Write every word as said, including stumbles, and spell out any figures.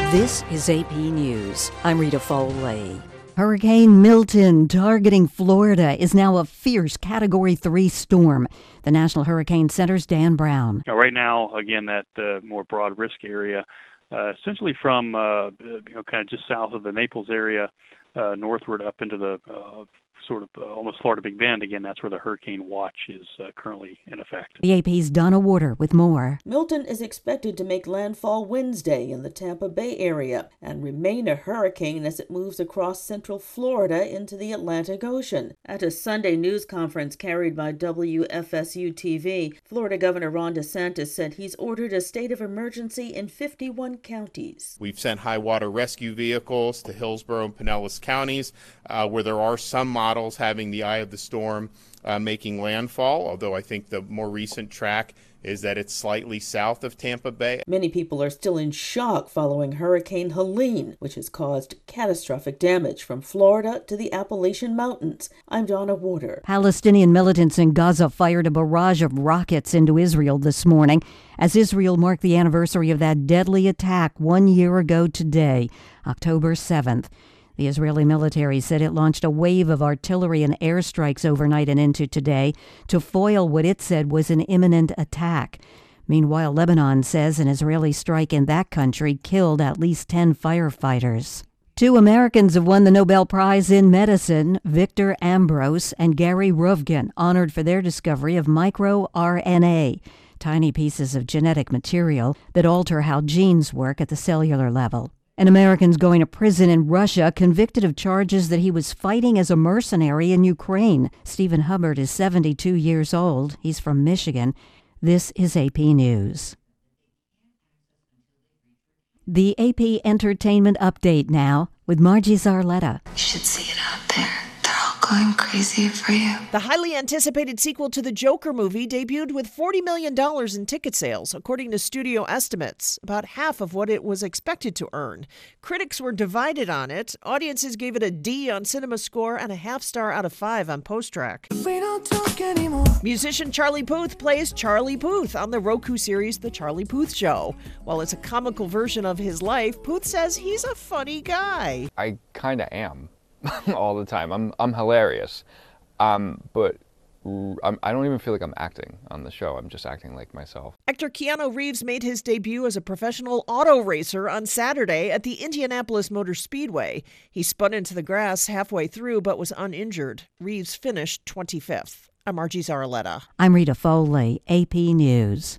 This is A P News. I'm Rita Foley. Hurricane Milton targeting Florida is now a fierce Category three storm. The National Hurricane Center's Dan Brown. Now, right now, again, that uh, more broad risk area, uh, essentially from uh, you know, kind of just south of the Naples area, uh, northward up into the uh, sort of uh, almost Florida Big Bend. Again, that's where the hurricane watch is uh, currently in effect. The A P's Donna Warder with more. Milton is expected to make landfall Wednesday in the Tampa Bay area and remain a hurricane as it moves across central Florida into the Atlantic Ocean. At a Sunday news conference carried by W F S U T V, Florida Governor Ron DeSantis said he's ordered a state of emergency in fifty-one counties. We've sent high water rescue vehicles to Hillsborough and Pinellas counties, uh, where there are some models having the eye of the storm uh, making landfall, although I think the more recent track is that it's slightly south of Tampa Bay. Many people are still in shock following Hurricane Helene, which has caused catastrophic damage from Florida to the Appalachian Mountains. I'm Donna Warder. Palestinian militants in Gaza fired a barrage of rockets into Israel this morning as Israel marked the anniversary of that deadly attack one year ago today, October seventh. The Israeli military said it launched a wave of artillery and airstrikes overnight and into today to foil what it said was an imminent attack. Meanwhile, Lebanon says an Israeli strike in that country killed at least ten firefighters. Two Americans have won the Nobel Prize in Medicine, Victor Ambros and Gary Ruvkun, honored for their discovery of microRNA, tiny pieces of genetic material that alter how genes work at the cellular level. An American's going to prison in Russia, convicted of charges that he was fighting as a mercenary in Ukraine. Stephen Hubbard is seventy-two years old. He's from Michigan. This is A P News. The A P Entertainment Update now with Margie Zarletta. You should see it out there. They're all going crazy for you. The highly anticipated sequel to the Joker movie debuted with forty million dollars in ticket sales, according to studio estimates, about half of what it was expected to earn. Critics were divided on it. Audiences gave it a D on CinemaScore and a half star out of five on PostTrack. We don't talk anymore. Musician Charlie Puth plays Charlie Puth on the Roku series The Charlie Puth Show. While it's a comical version of his life, Puth says he's a funny guy. I kind of am. all the time. I'm I'm hilarious, um, but I'm, I don't even feel like I'm acting on the show. I'm just acting like myself. Actor Keanu Reeves made his debut as a professional auto racer on Saturday at the Indianapolis Motor Speedway. He spun into the grass halfway through but was uninjured. Reeves finished twenty-fifth. I'm Margie Zarletta. I'm Rita Foley, A P News.